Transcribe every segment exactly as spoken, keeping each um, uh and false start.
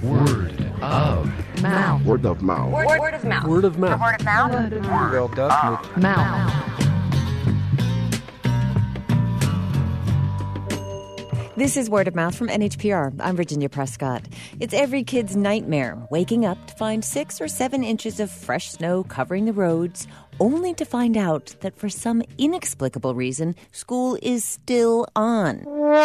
Word of mouth. Word of mouth. Word, word of mouth. Word of mouth. Word of mouth. Word of mouth. Mouth. This is Word of Mouth from N H P R. I'm Virginia Prescott. It's every kid's nightmare, waking up to find six or seven inches of fresh snow covering the roads, only to find out that for some inexplicable reason, school is still on.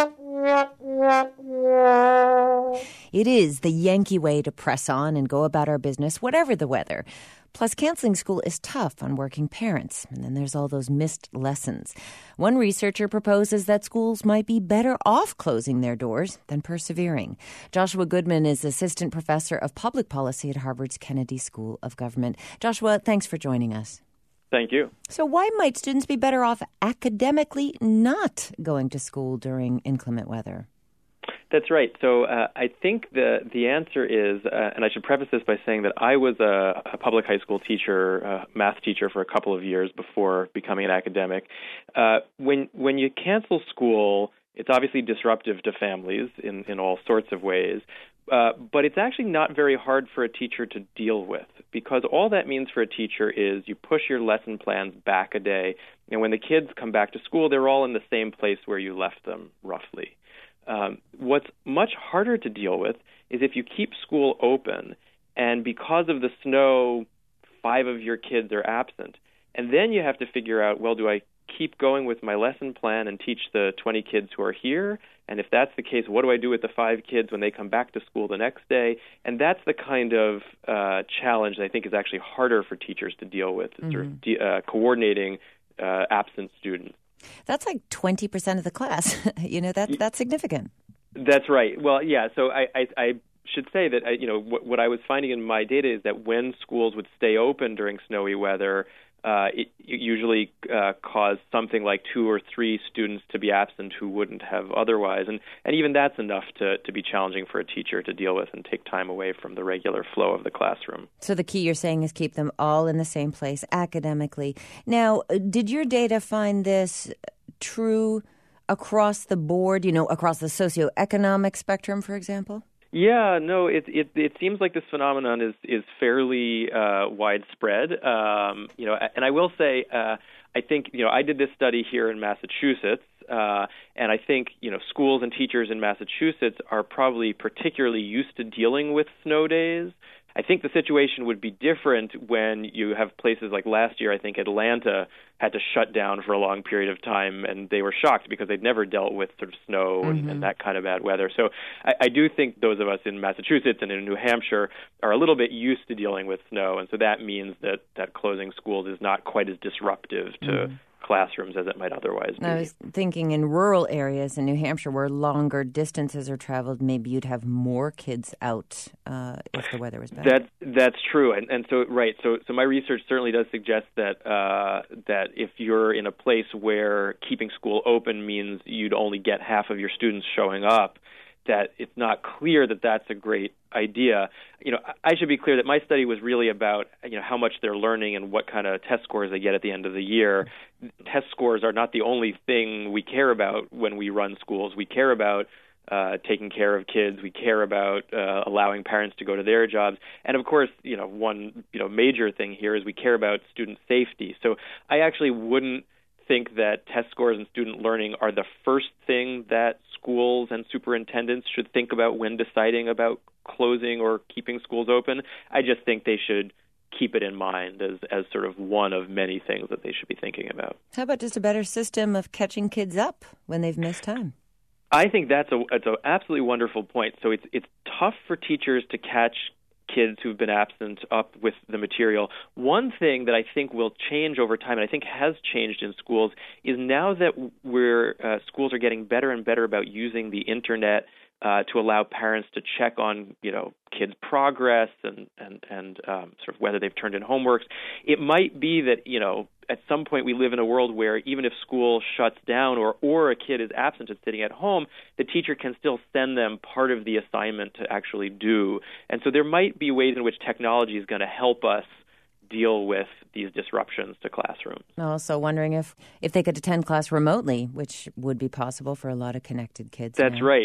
It is the Yankee way to press on and go about our business, whatever the weather. Plus, canceling school is tough on working parents, and then there's all those missed lessons. One researcher proposes that schools might be better off closing their doors than persevering. Joshua Goodman is assistant professor of public policy at Harvard's Kennedy School of Government. Joshua, thanks for joining us. Thank you. So why might students be better off academically not going to school during inclement weather? That's right. So uh, I think the the answer is, uh, and I should preface this by saying that I was a, a public high school teacher, uh, math teacher for a couple of years before becoming an academic. Uh, when when you cancel school, it's obviously disruptive to families in, in all sorts of ways, uh, but it's actually not very hard for a teacher to deal with, because all that means for a teacher is you push your lesson plans back a day, and when the kids come back to school, they're all in the same place where you left them, roughly. Um, what's much harder to deal with is if you keep school open and because of the snow, five of your kids are absent. And then you have to figure out, well, do I keep going with my lesson plan and teach the twenty kids who are here? And if that's the case, what do I do with the five kids when they come back to school the next day? And that's the kind of uh, challenge that I think is actually harder for teachers to deal with, mm-hmm. sort of de- uh, coordinating uh, absent students. That's like twenty percent of the class. you know, that's, that's significant. That's right. Well, yeah, so I, I, I should say that, I, you know, what, what I was finding in my data is that when schools would stay open during snowy weather, uh, it, it usually uh, caused something like two or three students to be absent who wouldn't have otherwise. And, and even that's enough to, to be challenging for a teacher to deal with and take time away from the regular flow of the classroom. So the key, you're saying, is keep them all in the same place academically. Now, did your data find this true across the board, you know, across the socioeconomic spectrum, for example? Yeah, no, it it it seems like this phenomenon is is fairly uh, widespread. Um, you know, and I will say, uh, I think you know, I did this study here in Massachusetts, uh, and I think you know, schools and teachers in Massachusetts are probably particularly used to dealing with snow days. I think the situation would be different when you have places like last year. I think Atlanta had to shut down for a long period of time, and they were shocked because they'd never dealt with sort of snow and, mm-hmm. and that kind of bad weather. So I, I do think those of us in Massachusetts and in New Hampshire are a little bit used to dealing with snow, and so that means that, that closing schools is not quite as disruptive to mm-hmm. classrooms as it might otherwise be. I was thinking in rural areas in New Hampshire where longer distances are traveled, maybe you'd have more kids out uh, if the weather was bad. That, that's true. And, and so, right, so so my research certainly does suggest that uh, that if you're in a place where keeping school open means you'd only get half of your students showing up, that it's not clear that that's a great idea. You know, I should be clear that my study was really about, you know, how much they're learning and what kind of test scores they get at the end of the year. Test scores are not the only thing we care about when we run schools. We care about uh, taking care of kids. We care about uh, allowing parents to go to their jobs. And of course, you know, one, you know, major thing here is we care about student safety. So I actually wouldn't think that test scores and student learning are the first thing that schools and superintendents should think about when deciding about closing or keeping schools open. I just think they should keep it in mind as, as sort of one of many things that they should be thinking about. How about just a better system of catching kids up when they've missed time? I think that's a it's an absolutely wonderful point. So it's it's tough for teachers to catch kids who've been absent up with the material. One thing that I think will change over time, and I think has changed in schools, is now that we're uh, schools are getting better and better about using the internet uh, to allow parents to check on, you know, kids' progress and and and um, sort of whether they've turned in homeworks. It might be that, you know, at some point we live in a world where even if school shuts down or, or a kid is absent and sitting at home, the teacher can still send them part of the assignment to actually do. And so there might be ways in which technology is going to help us deal with these disruptions to classrooms. Also wondering if, if they could attend class remotely, which would be possible for a lot of connected kids. That's now. right.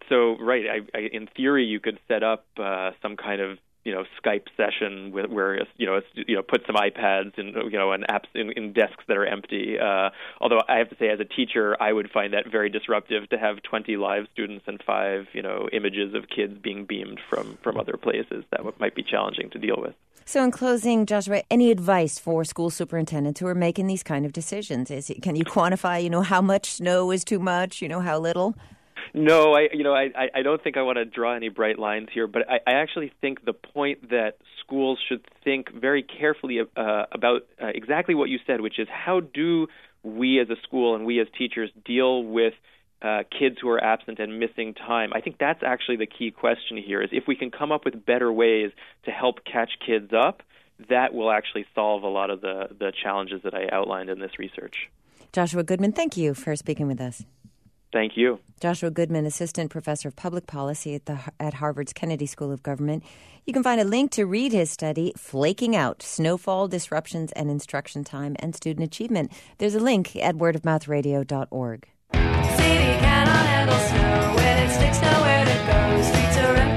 So, right, I, I, in theory, you could set up uh, some kind of you know, Skype session with, where, you know, you know, put some iPads and, you know, and apps in, in desks that are empty. Uh, although I have to say, as a teacher, I would find that very disruptive to have twenty live students and five, you know, images of kids being beamed from, from other places. That w- might be challenging to deal with. So in closing, Joshua, any advice for school superintendents who are making these kind of decisions? Is it, can you quantify, you know, how much snow is too much, you know, how little? No, I you know I, I don't think I want to draw any bright lines here, but I, I actually think the point that schools should think very carefully uh, about uh, exactly what you said, which is how do we as a school and we as teachers deal with uh, kids who are absent and missing time. I think that's actually the key question here, is if we can come up with better ways to help catch kids up, that will actually solve a lot of the, the challenges that I outlined in this research. Joshua Goodman, thank you for speaking with us. Thank you. Joshua Goodman, Assistant Professor of Public Policy at the at Harvard's Kennedy School of Government. You can find a link to read his study, Flaking Out, Snowfall, Disruptions, and Instruction Time and Student Achievement. There's a link at word of mouth radio dot org. City cannot handle snow when it sticks nowhere to go. Streets are empty.